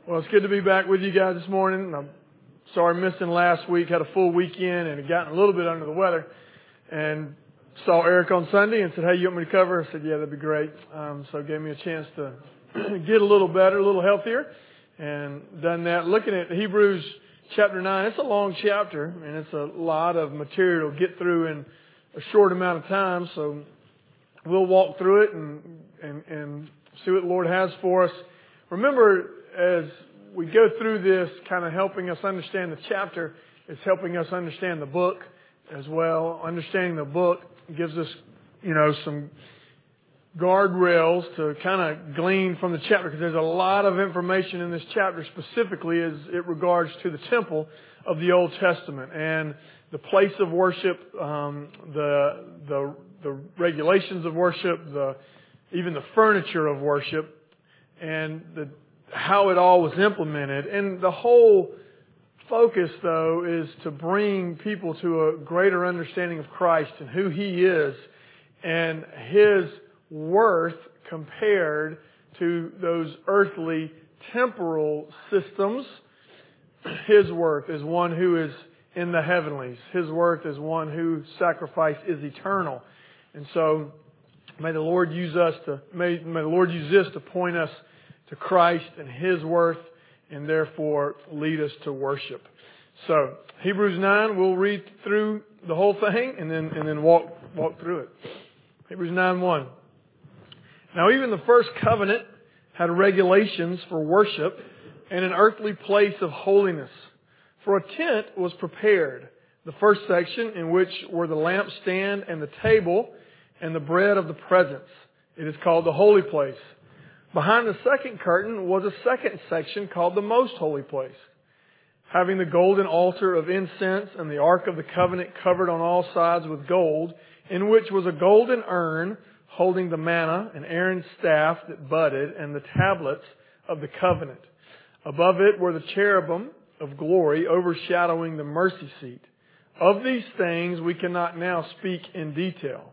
Well, it's good to be back with you guys this morning. I'm sorry missing last week. Had a full weekend and had gotten a little bit under the weather. And saw Eric on Sunday and said, "Hey, you want me to cover?" I said, "Yeah, that'd be great." So it gave me a chance to get a little better, a little healthier, and done that. Looking at Hebrews chapter 9, it's a long chapter and it's a lot of material to get through in a short amount of time. So we'll walk through it and see what the Lord has for us. Remember, as we go through this, kind of helping us understand the chapter, it's helping us understand the book as well. Understanding the book gives us, some guardrails to kind of glean from the chapter, because there's a lot of information in this chapter, specifically as it regards to the temple of the Old Testament and the place of worship, the regulations of worship, even the furniture of worship, and how it all was implemented. And the whole focus, though, is to bring people to a greater understanding of Christ and who He is and His worth compared to those earthly temporal systems. His worth is one who is in the heavenlies. His worth is one whose sacrifice is eternal. And so may the Lord use this to point us to Christ and His worth, and therefore lead us to worship. So Hebrews 9, we'll read through the whole thing and then walk through it. Hebrews 9:1. Now even the first covenant had regulations for worship and an earthly place of holiness. For a tent was prepared, the first section, in which were the lampstand and the table and the bread of the presence. It is called the holy place. Behind the second curtain was a second section called the most holy place, having the golden altar of incense and the ark of the covenant covered on all sides with gold, in which was a golden urn holding the manna and Aaron's staff that budded and the tablets of the covenant. Above it were the cherubim of glory overshadowing the mercy seat. Of these things we cannot now speak in detail.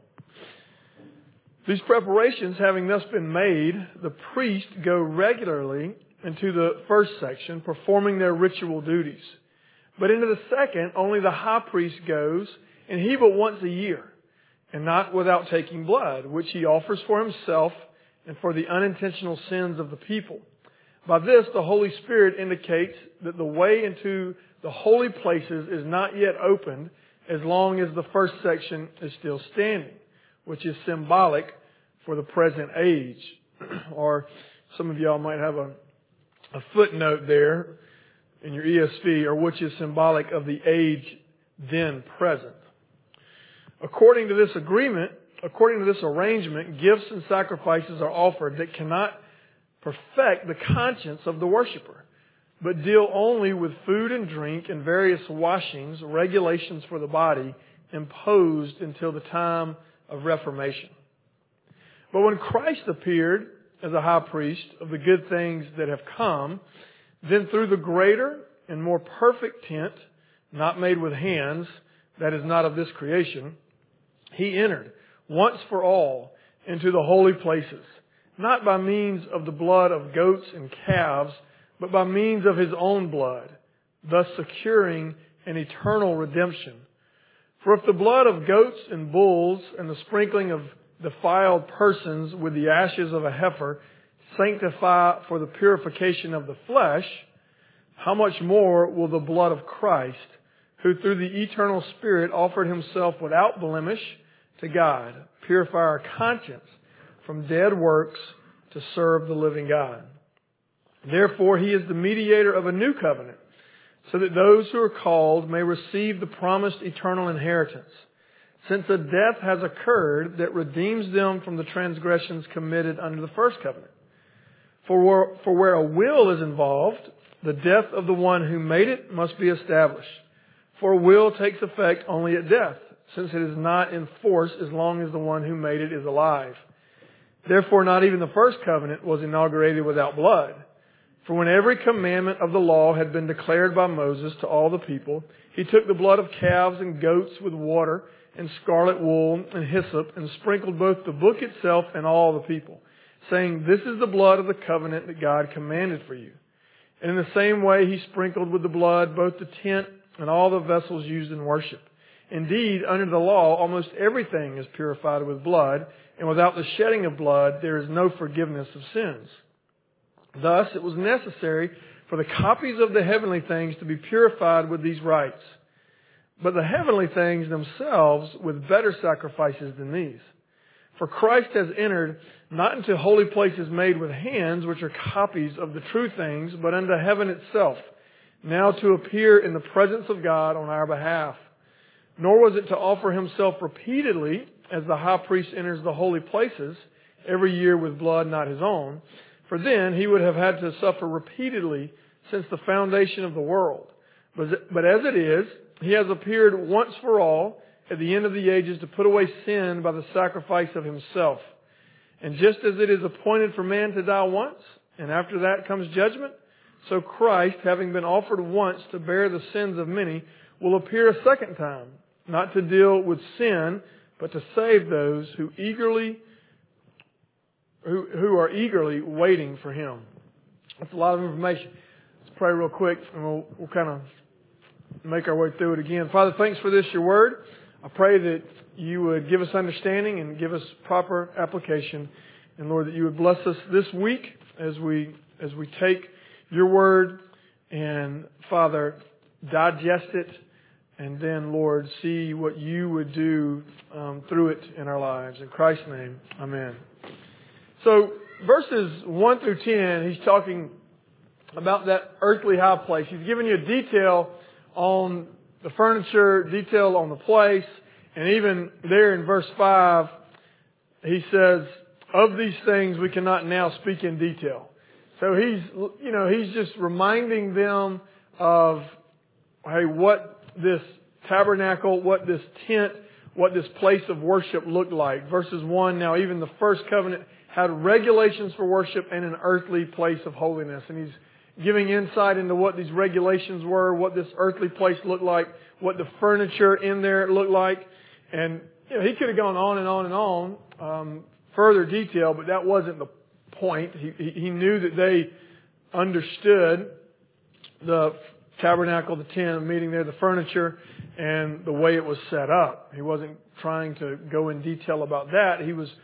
These preparations having thus been made, the priests go regularly into the first section, performing their ritual duties. But into the second, only the high priest goes, and he but once a year, and not without taking blood, which he offers for himself and for the unintentional sins of the people. By this, the Holy Spirit indicates that the way into the holy places is not yet opened as long as the first section is still standing, which is symbolic for the present age. Or some of y'all might have a footnote there in your ESV, or which is symbolic of the age then present. According to this arrangement, gifts and sacrifices are offered that cannot perfect the conscience of the worshiper, but deal only with food and drink and various washings, regulations for the body, imposed until the time of Reformation. But when Christ appeared as a high priest of the good things that have come, then through the greater and more perfect tent, not made with hands, that is not of this creation, He entered once for all into the holy places, not by means of the blood of goats and calves, but by means of His own blood, thus securing an eternal redemption. For if the blood of goats and bulls and the sprinkling of defiled persons with the ashes of a heifer sanctify for the purification of the flesh, how much more will the blood of Christ, who through the eternal Spirit offered Himself without blemish to God, purify our conscience from dead works to serve the living God. Therefore, He is the mediator of a new covenant, so that those who are called may receive the promised eternal inheritance, since a death has occurred that redeems them from the transgressions committed under the first covenant. For where a will is involved, the death of the one who made it must be established. For a will takes effect only at death, since it is not in force as long as the one who made it is alive. Therefore, not even the first covenant was inaugurated without blood. For when every commandment of the law had been declared by Moses to all the people, he took the blood of calves and goats with water and scarlet wool and hyssop, and sprinkled both the book itself and all the people, saying, "This is the blood of the covenant that God commanded for you." And in the same way, he sprinkled with the blood both the tent and all the vessels used in worship. Indeed, under the law, almost everything is purified with blood, and without the shedding of blood, there is no forgiveness of sins. Thus, it was necessary for the copies of the heavenly things to be purified with these rites, but the heavenly things themselves with better sacrifices than these. For Christ has entered not into holy places made with hands, which are copies of the true things, but unto heaven itself, now to appear in the presence of God on our behalf. Nor was it to offer himself repeatedly, as the high priest enters the holy places every year with blood not his own, for then he would have had to suffer repeatedly since the foundation of the world. But as it is, he has appeared once for all at the end of the ages to put away sin by the sacrifice of himself. And just as it is appointed for man to die once, and after that comes judgment, so Christ, having been offered once to bear the sins of many, will appear a second time, not to deal with sin, but to save those who are eagerly waiting for him. That's a lot of information. Let's pray real quick, and we'll kind of make our way through it again. Father, thanks for this, your word. I pray that you would give us understanding and give us proper application. And Lord, that you would bless us this week as we take your word and, Father, digest it. And then, Lord, see what you would do through it in our lives. In Christ's name, amen. So, verses 1 through 10, he's talking about that earthly high place. He's giving you a detail on the furniture, detail on the place. And even there in verse 5, he says, of these things we cannot now speak in detail. So he's just reminding them of, hey, what this tabernacle, what this tent, what this place of worship looked like. Verses 1, now even the first covenant had regulations for worship and an earthly place of holiness. And he's giving insight into what these regulations were, what this earthly place looked like, what the furniture in there looked like. And he could have gone on and on and on, further detail, but that wasn't the point. He knew that they understood the tabernacle, the tent, the meeting there, the furniture, and the way it was set up. He wasn't trying to go in detail about that. He was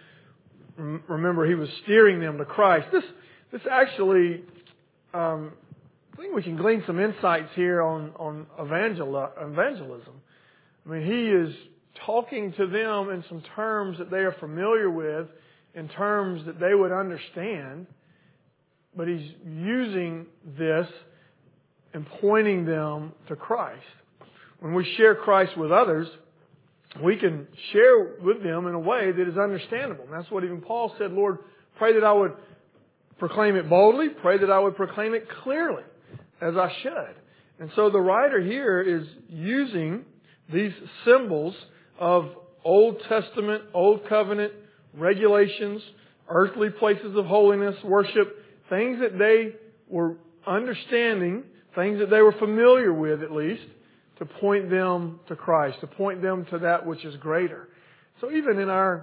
steering them to Christ. This actually, I think we can glean some insights here on evangelism. I mean, he is talking to them in some terms that they are familiar with, in terms that they would understand, but he's using this and pointing them to Christ. When we share Christ with others, we can share with them in a way that is understandable. And that's what even Paul said, Lord, pray that I would proclaim it boldly, pray that I would proclaim it clearly, as I should. And so the writer here is using these symbols of Old Testament, Old Covenant regulations, earthly places of holiness, worship, things that they were understanding, things that they were familiar with at least, to point them to Christ, to point them to that which is greater. So even in our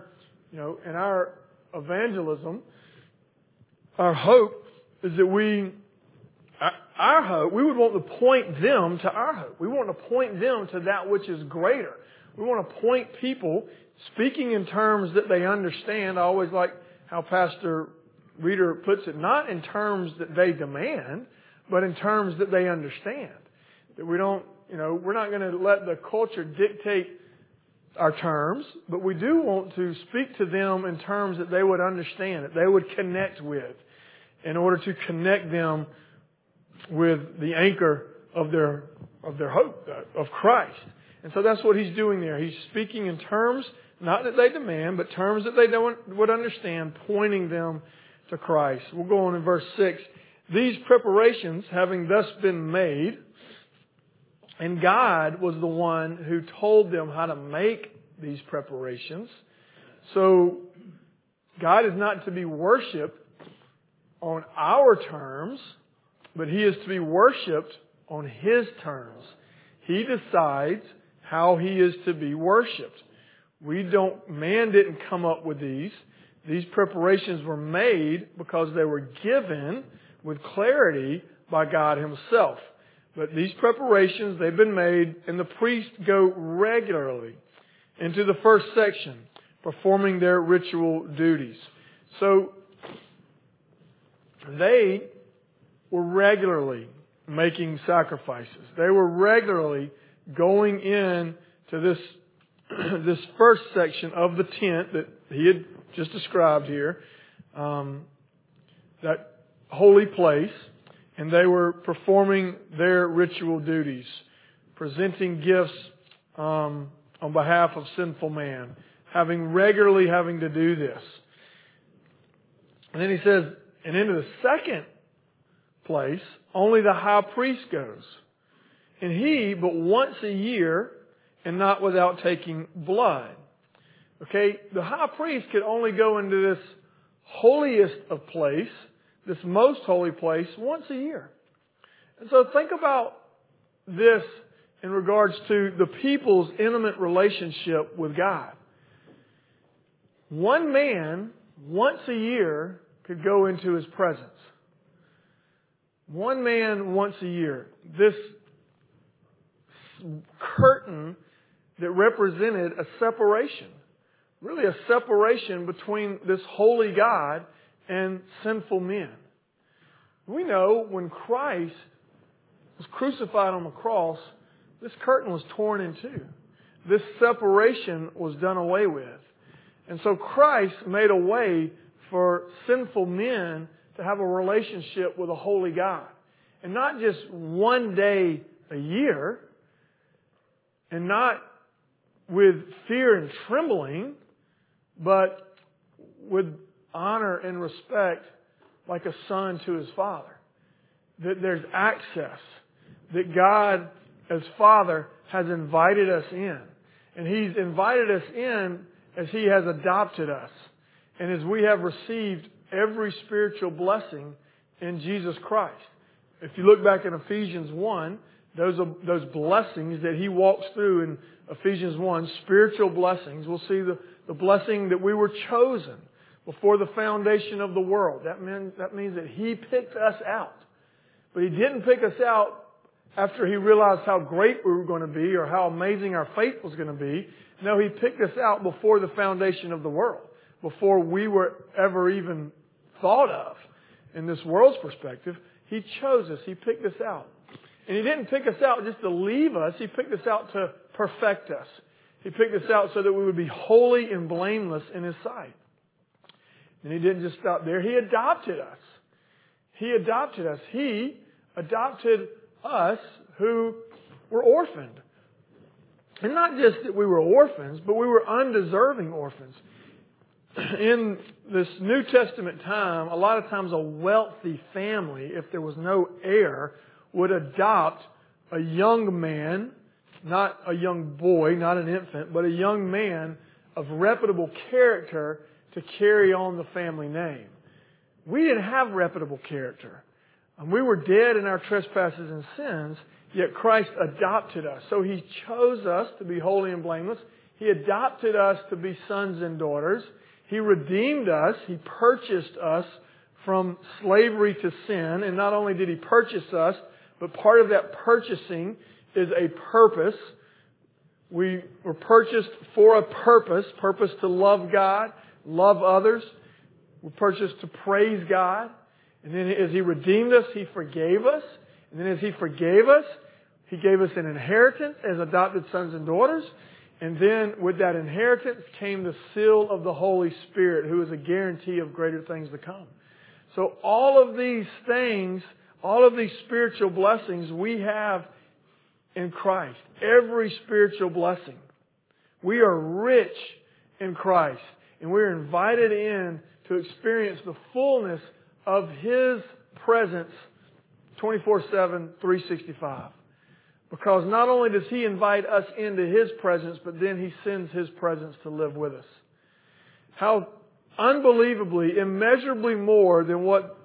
evangelism, our hope is that we would want to point them to our hope. We want to point them to that which is greater. We want to point people, speaking in terms that they understand. I always like how Pastor Reeder puts it, not in terms that they demand, but in terms that they understand. That we don't, we're not going to let the culture dictate our terms, but we do want to speak to them in terms that they would understand, that they would connect with, in order to connect them with the anchor of their hope, of Christ. And so that's what he's doing there. He's speaking in terms, not that they demand, but terms that they would understand, pointing them to Christ. We'll go on in verse 6. These preparations having thus been made, and God was the one who told them how to make these preparations. So God is not to be worshipped on our terms, but He is to be worshipped on His terms. He decides how He is to be worshipped. Man didn't come up with these. These preparations were made because they were given with clarity by God Himself. But these preparations, they've been made, and the priests go regularly into the first section, performing their ritual duties. So, they were regularly making sacrifices. They were regularly going in to this first section of the tent that he had just described here, that holy place, and they were performing their ritual duties, presenting gifts on behalf of sinful man, regularly having to do this. And then he says, and into the second place, only the high priest goes. And he, but once a year, and not without taking blood. Okay, the high priest could only go into this holiest of place, this most holy place, once a year. And so think about this in regards to the people's intimate relationship with God. One man, once a year, could go into His presence. One man once a year. This curtain that represented a separation. Really a separation between this holy God and sinful men. We know when Christ was crucified on the cross, this curtain was torn in two. This separation was done away with. And so Christ made a way for sinful men to have a relationship with a holy God. And not just one day a year, and not with fear and trembling, but with honor and respect like a son to his father. That there's access. That God, as Father, has invited us in. And He's invited us in as He has adopted us. And as we have received every spiritual blessing in Jesus Christ. If you look back in Ephesians 1, those blessings that He walks through in Ephesians 1, spiritual blessings, we'll see the blessing that we were chosen before the foundation of the world. That means that He picked us out. But He didn't pick us out after He realized how great we were going to be or how amazing our faith was going to be. No, He picked us out before the foundation of the world. Before we were ever even thought of in this world's perspective. He chose us. He picked us out. And He didn't pick us out just to leave us. He picked us out to perfect us. He picked us out so that we would be holy and blameless in His sight. And He didn't just stop there. He adopted us. He adopted us. He adopted us who were orphaned. And not just that we were orphans, but we were undeserving orphans. In this New Testament time, a lot of times a wealthy family, if there was no heir, would adopt a young man, not a young boy, not an infant, but a young man of reputable character to carry on the family name. We didn't have reputable character. We were dead in our trespasses and sins, yet Christ adopted us. So He chose us to be holy and blameless. He adopted us to be sons and daughters. He redeemed us. He purchased us from slavery to sin. And not only did He purchase us, but part of that purchasing is a purpose. We were purchased for a purpose to love God, love others. We're purchased to praise God. And then as He redeemed us, He forgave us. And then as He forgave us, He gave us an inheritance as adopted sons and daughters. And then with that inheritance came the seal of the Holy Spirit, who is a guarantee of greater things to come. So all of these things, all of these spiritual blessings we have in Christ. Every spiritual blessing. We are rich in Christ. And we're invited in to experience the fullness of His presence 24/7, 365. Because not only does He invite us into His presence, but then He sends His presence to live with us. How unbelievably, immeasurably more than what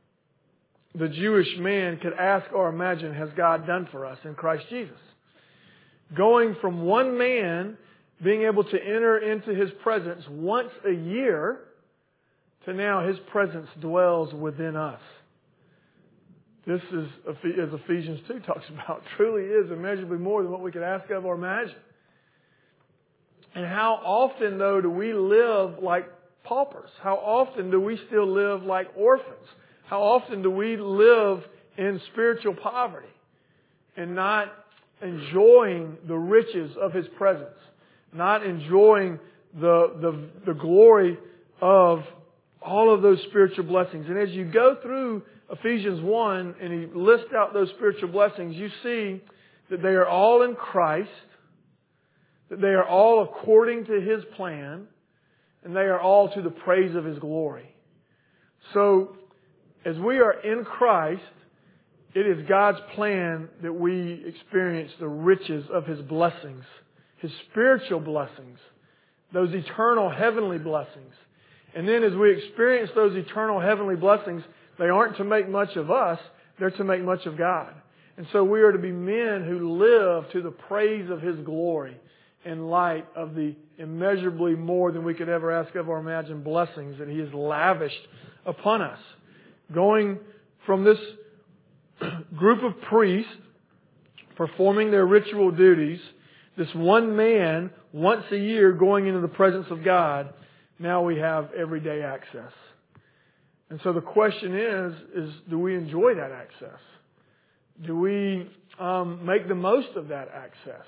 the Jewish man could ask or imagine has God done for us in Christ Jesus. Going from one man being able to enter into His presence once a year to now His presence dwells within us. This is, as Ephesians 2 talks about, truly is immeasurably more than what we could ask of or imagine. And how often, though, do we live like paupers? How often do we still live like orphans? How often do we live in spiritual poverty and not enjoying the riches of His presence, not enjoying the glory of all of those spiritual blessings? And as you go through Ephesians 1 and he lists out those spiritual blessings, you see that they are all in Christ, that they are all according to His plan, and they are all to the praise of His glory. So, as we are in Christ, it is God's plan that we experience the riches of His blessings, His spiritual blessings, those eternal heavenly blessings. And then as we experience those eternal heavenly blessings, they aren't to make much of us, they're to make much of God. And so we are to be men who live to the praise of His glory in light of the immeasurably more than we could ever ask of or imagine blessings that He has lavished upon us. Going from this group of priests performing their ritual duties, this one man once a year going into the presence of God, now we have everyday access. And so the question is do we enjoy that access? Do we make the most of that access?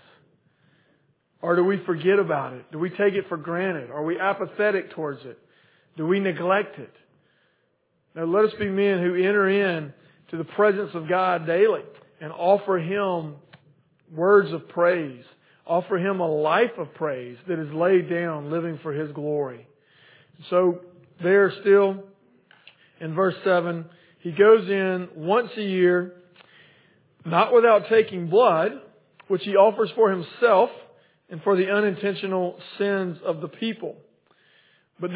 Or do we forget about it? Do we take it for granted? Are we apathetic towards it? Do we neglect it? Now let us be men who enter in to the presence of God daily and offer Him words of praise. Offer Him a life of praise that is laid down living for His glory. So there still in verse 7, He goes in once a year, not without taking blood, which He offers for Himself and for the unintentional sins of the people. But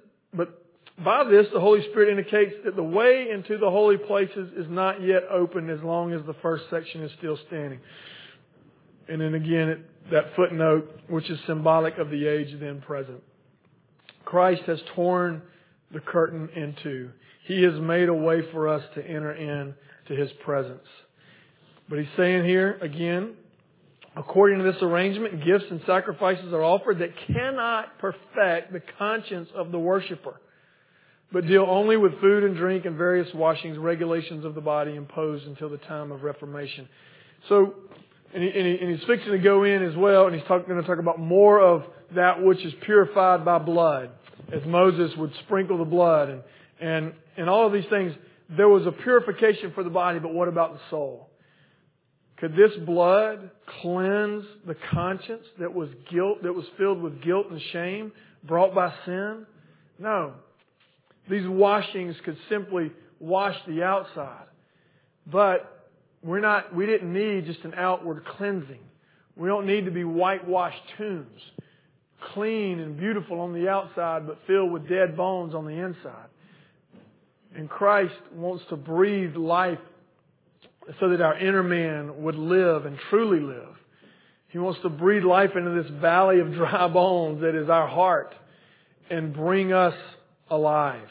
by this, the Holy Spirit indicates that the way into the holy places is not yet open as long as the first section is still standing. And then again, that footnote, which is symbolic of the age then present. Christ has torn the curtain in two. He has made a way for us to enter in to His presence. But He's saying here, again, according to this arrangement, gifts and sacrifices are offered that cannot perfect the conscience of the worshiper, but deal only with food and drink and various washings, regulations of the body imposed until the time of Reformation. So, and he's fixing to go in as well, and he's going to talk about more of that which is purified by blood, as Moses would sprinkle the blood and all of these things. There was a purification for the body, but what about the soul? Could this blood cleanse the conscience that was filled with guilt and shame brought by sin? No. These washings could simply wash the outside. But we didn't need just an outward cleansing. We don't need to be whitewashed tombs, clean and beautiful on the outside, but filled with dead bones on the inside. And Christ wants to breathe life so that our inner man would live and truly live. He wants to breathe life into this valley of dry bones that is our heart and bring us alive.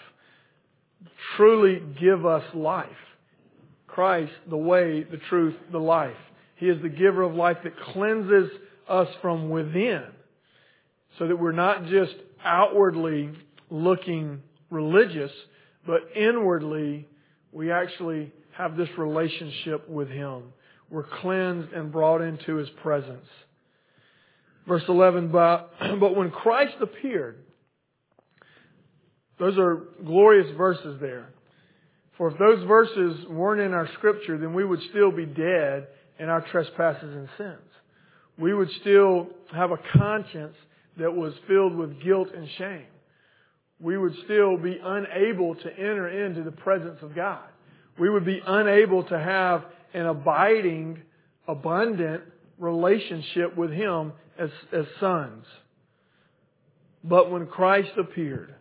Truly give us life. Christ, the way, the truth, the life. He is the giver of life that cleanses us from within, so that we're not just outwardly looking religious, but inwardly we actually have this relationship with Him. We're cleansed and brought into His presence. Verse 11, but when Christ appeared, those are glorious verses there. For if those verses weren't in our Scripture, then we would still be dead in our trespasses and sins. We would still have a conscience that was filled with guilt and shame. We would still be unable to enter into the presence of God. We would be unable to have an abiding, abundant relationship with Him as sons. But when Christ appeared,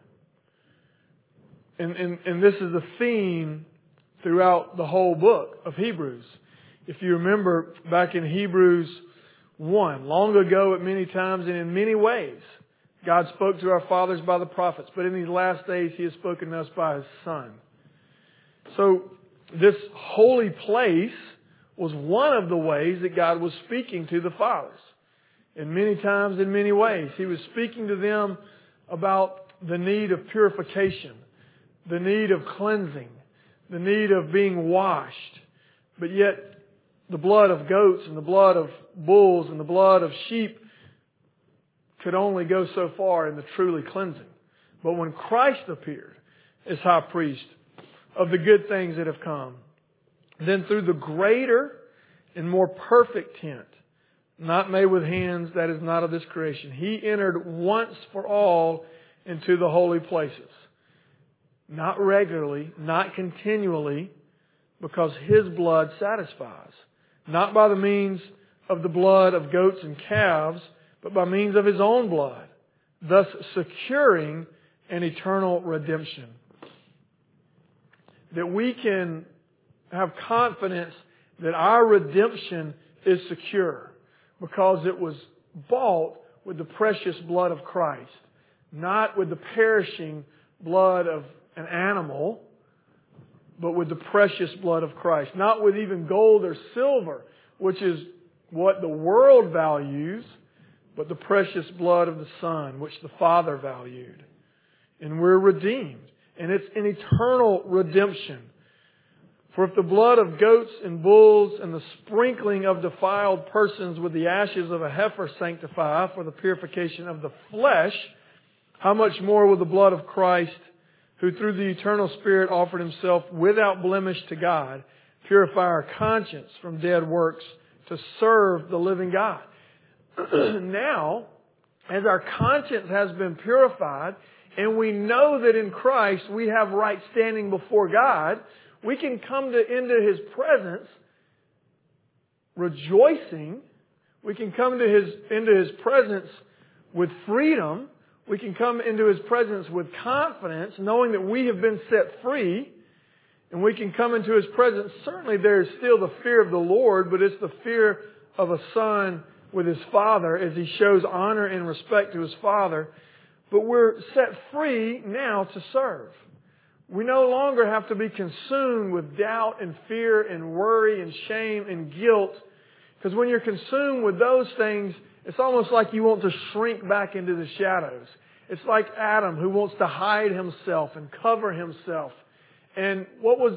and this is the theme throughout the whole book of Hebrews. If you remember back in Hebrews 1, long ago at many times and in many ways, God spoke to our fathers by the prophets. But in these last days, He has spoken to us by His Son. So this holy place was one of the ways that God was speaking to the fathers. And many times, in many ways, He was speaking to them about the need of purification, the need of cleansing, the need of being washed. But yet, the blood of goats and the blood of bulls and the blood of sheep could only go so far in the truly cleansing. But when Christ appeared as high priest of the good things that have come, then through the greater and more perfect tent, not made with hands, that is not of this creation, He entered once for all into the holy places. Not regularly, not continually, because His blood satisfies. Not by the means of the blood of goats and calves, but by means of His own blood, thus securing an eternal redemption. That we can have confidence that our redemption is secure because it was bought with the precious blood of Christ, not with the perishing blood of an animal, but with the precious blood of Christ. Not with even gold or silver, which is what the world values, but the precious blood of the Son, which the Father valued. And we're redeemed. And it's an eternal redemption. For if the blood of goats and bulls and the sprinkling of defiled persons with the ashes of a heifer sanctify for the purification of the flesh, how much more will the blood of Christ, who through the eternal Spirit offered Himself without blemish to God, purify our conscience from dead works to serve the living God. Now, as our conscience has been purified, and we know that in Christ we have right standing before God, we can come into His presence rejoicing. We can come into His presence with freedom. We can come into His presence with confidence, knowing that we have been set free. And we can come into His presence. Certainly there is still the fear of the Lord, but it's the fear of a son with his father as he shows honor and respect to his father. But we're set free now to serve. We no longer have to be consumed with doubt and fear and worry and shame and guilt. Because when you're consumed with those things, it's almost like you want to shrink back into the shadows. It's like Adam who wants to hide himself and cover himself. And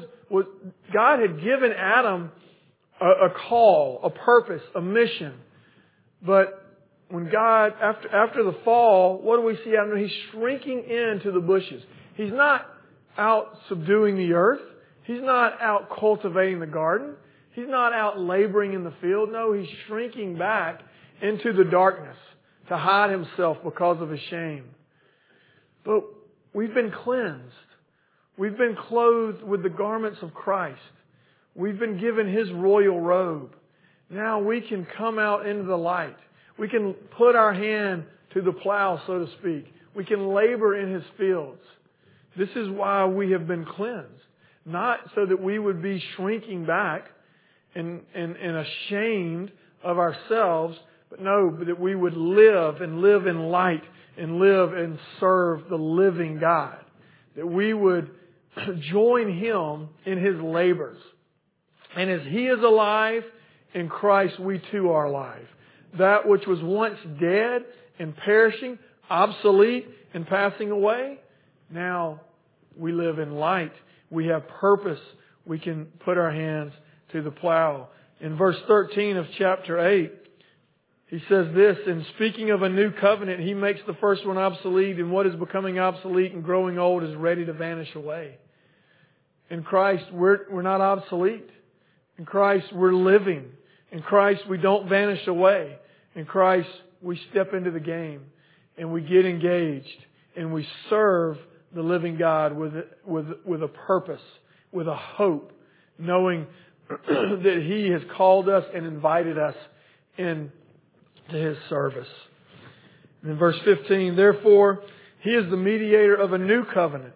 God had given Adam a call, a purpose, a mission. But when God, after the fall, what do we see Adam? He's shrinking into the bushes. He's not out subduing the earth. He's not out cultivating the garden. He's not out laboring in the field. No, he's shrinking back into the darkness to hide himself because of his shame. But we've been cleansed. We've been clothed with the garments of Christ. We've been given His royal robe. Now we can come out into the light. We can put our hand to the plow, so to speak. We can labor in His fields. This is why we have been cleansed. Not so that we would be shrinking back and ashamed of ourselves, but no, but that we would live in light and live and serve the living God. That we would join Him in His labors. And as He is alive, in Christ we too are alive. That which was once dead and perishing, obsolete and passing away, now we live in light. We have purpose. We can put our hands to the plow. In verse 13 of chapter 8, he says this, in speaking of a new covenant, He makes the first one obsolete, and what is becoming obsolete and growing old is ready to vanish away. In Christ, we're not obsolete. In Christ, we're living. In Christ, we don't vanish away. In Christ, we step into the game and we get engaged and we serve the living God with a purpose, with a hope, knowing that He has called us and invited us into His service. And in verse 15, therefore, He is the mediator of a new covenant,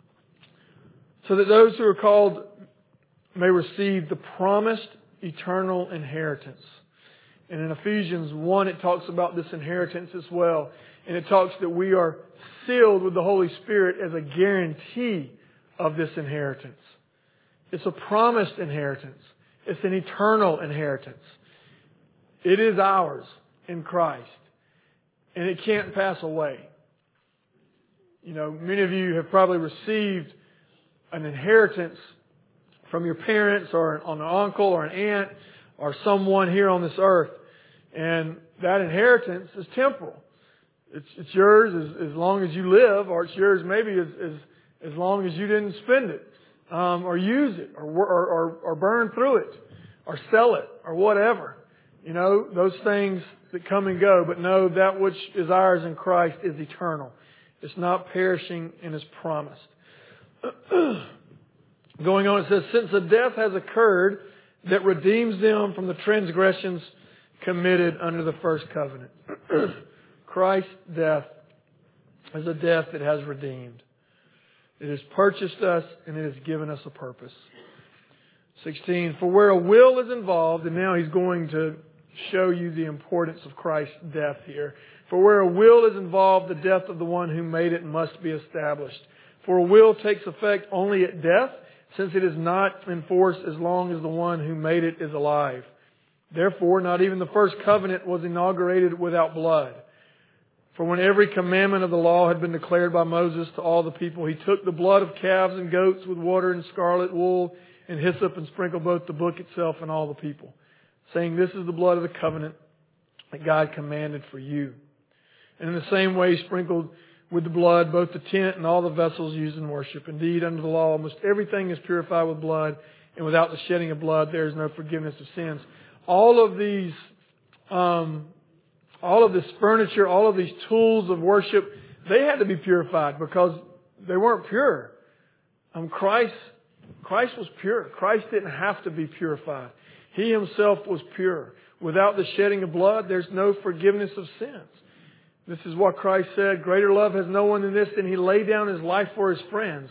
so that those who are called may receive the promised eternal inheritance. And in Ephesians 1, it talks about this inheritance as well. And it talks that we are sealed with the Holy Spirit as a guarantee of this inheritance. It's a promised inheritance. It's an eternal inheritance. It is ours in Christ. And it can't pass away. You know, many of you have probably received an inheritance from your parents or an uncle or an aunt or someone here on this earth. And that inheritance is temporal. It's yours as long as you live, or it's yours maybe as long as you didn't spend it, or use it, or burn through it, or sell it, or whatever. You know, those things that come and go. But no, that which is ours in Christ is eternal. It's not perishing and is promised. Going on, it says, since a death has occurred that redeems them from the transgressions committed under the first covenant. Christ's death is a death that has redeemed. It has purchased us and it has given us a purpose. 16, for where a will is involved, and now he's going to show you the importance of Christ's death here. For where a will is involved, the death of the one who made it must be established. For a will takes effect only at death, since it is not in force as long as the one who made it is alive. Therefore, not even the first covenant was inaugurated without blood. For when every commandment of the law had been declared by Moses to all the people, he took the blood of calves and goats with water and scarlet wool and hyssop and sprinkled both the book itself and all the people, saying, this is the blood of the covenant that God commanded for you. And in the same way, he sprinkled with the blood both the tent and all the vessels used in worship. Indeed, under the law, almost everything is purified with blood, and without the shedding of blood, there is no forgiveness of sins. All of this furniture, all of these tools of worship, they had to be purified because they weren't pure. Christ was pure. Christ didn't have to be purified. He himself was pure. Without the shedding of blood, there's no forgiveness of sins. This is what Christ said, greater love has no one than this, than he laid down his life for his friends.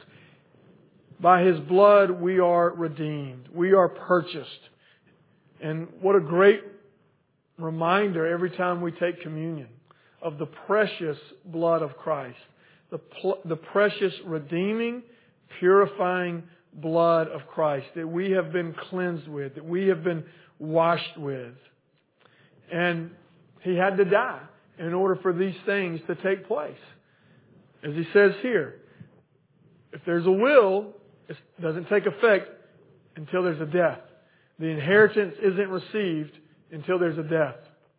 By his blood we are redeemed. We are purchased. And what a great reminder every time we take communion of the precious blood of Christ. The precious, redeeming, purifying blood of Christ that we have been cleansed with, that we have been washed with. And he had to die in order for these things to take place. As he says here, if there's a will, it doesn't take effect until there's a death. The inheritance isn't received until there's a death.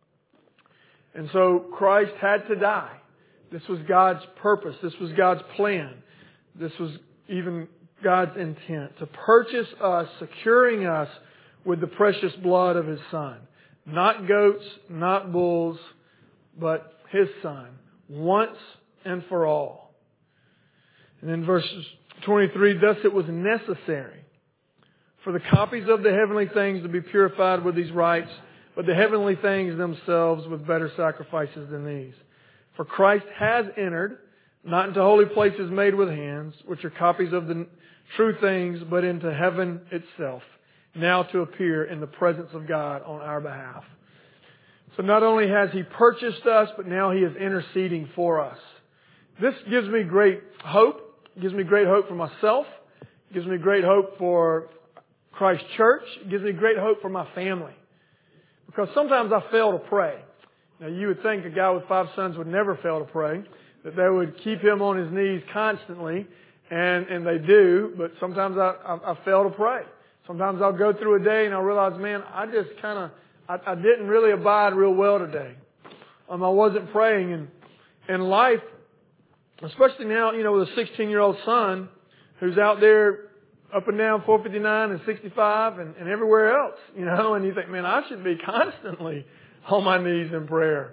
And so Christ had to die. This was God's purpose. This was God's plan. This was even God's intent to purchase us, securing us with the precious blood of His Son. Not goats, not bulls, but His Son, once and for all. And then verse 23, thus it was necessary for the copies of the heavenly things to be purified with these rites, but the heavenly things themselves with better sacrifices than these. For Christ has entered, not into holy places made with hands, which are copies of the true things, but into heaven itself, now to appear in the presence of God on our behalf. So not only has He purchased us, but now He is interceding for us. This gives me great hope. It gives me great hope for myself. It gives me great hope for Christ Church. It gives me great hope for my family. Because sometimes I fail to pray. Now you would think a guy with 5 sons would never fail to pray, that they would keep him on his knees constantly, and they do, but sometimes I fail to pray. Sometimes I'll go through a day and I'll realize, man, I didn't really abide real well today. I wasn't praying, and life, especially now, with a 16-year-old son who's out there up and down 459 and 65 and everywhere else, and you think, man, I should be constantly on my knees in prayer.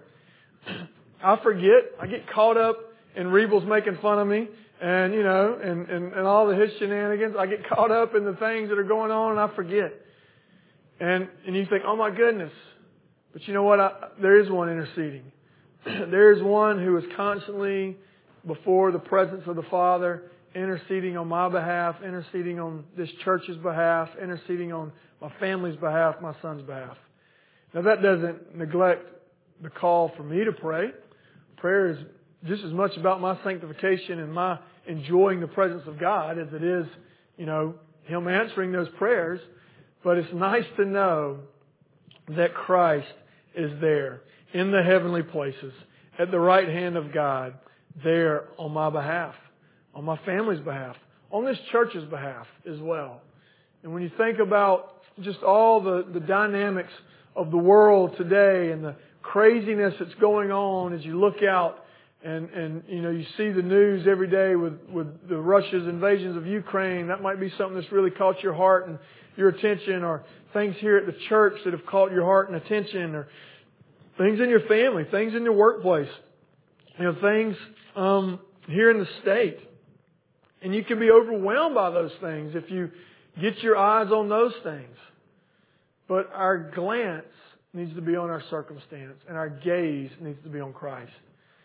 I forget. I get caught up in Rebels making fun of me and all the his shenanigans. I get caught up in the things that are going on and I forget. And you think, oh my goodness. But you know what? There is one interceding. There is one who is constantly before the presence of the Father, interceding on my behalf, interceding on this church's behalf, interceding on my family's behalf, my son's behalf. Now that doesn't neglect the call for me to pray. Prayer is just as much about my sanctification and my enjoying the presence of God as it is, Him answering those prayers, but it's nice to know that Christ is there in the heavenly places at the right hand of God, there on my behalf, on my family's behalf, on this church's behalf as well. And when you think about just all the dynamics of the world today and the craziness that's going on as you look out and you see the news every day with the Russia's invasions of Ukraine, that might be something that's really caught your heart and your attention, or things here at the church that have caught your heart and attention, or things in your family, things in your workplace, things here in the state. And you can be overwhelmed by those things if you get your eyes on those things. But our glance needs to be on our circumstance, and our gaze needs to be on Christ.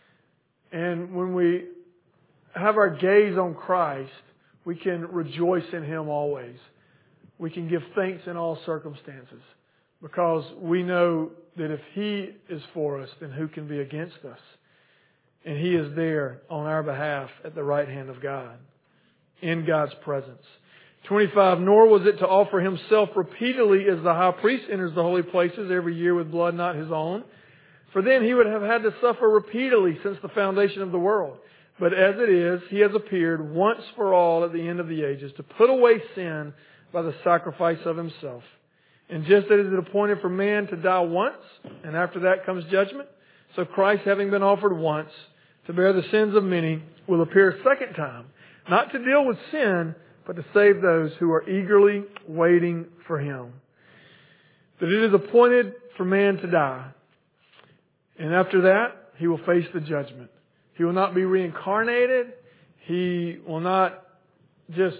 And when we have our gaze on Christ, we can rejoice in Him always. We can give thanks in all circumstances, because we know that if He is for us, then who can be against us? And He is there on our behalf at the right hand of God, in God's presence. 25, nor was it to offer Himself repeatedly as the high priest enters the holy places every year with blood not His own. For then He would have had to suffer repeatedly since the foundation of the world. But as it is, He has appeared once for all at the end of the ages to put away sin by the sacrifice of Himself. And just as it is appointed for man to die once, and after that comes judgment, so Christ, having been offered once to bear the sins of many, will appear a second time, not to deal with sin, but to save those who are eagerly waiting for Him. That it is appointed for man to die. And after that, he will face the judgment. He will not be reincarnated. He will not just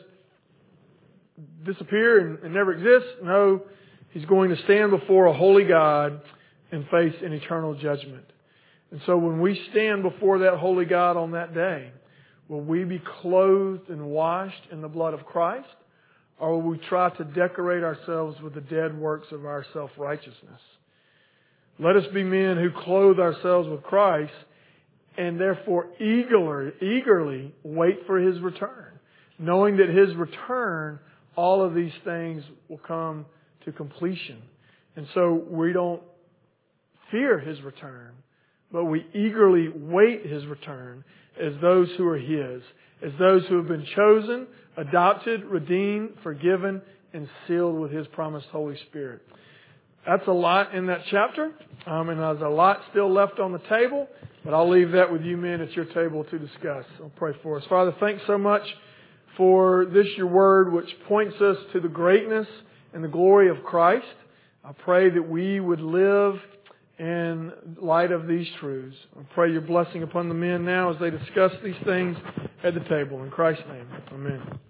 disappear and never exist. No, He's going to stand before a holy God and face an eternal judgment. And so when we stand before that holy God on that day, will we be clothed and washed in the blood of Christ? Or will we try to decorate ourselves with the dead works of our self-righteousness? Let us be men who clothe ourselves with Christ and therefore eagerly wait for His return, knowing that His return, all of these things will come to completion. And so we don't fear His return, but we eagerly wait His return as those who are His, as those who have been chosen, adopted, redeemed, forgiven, and sealed with His promised Holy Spirit. That's a lot in that chapter, and there's a lot still left on the table, but I'll leave that with you men at your table to discuss. I'll pray for us. Father, thanks so much for this, your word, which points us to the greatness and the glory of Christ. I pray that we would live in light of these truths. I pray your blessing upon the men now as they discuss these things at the table. In Christ's name, amen.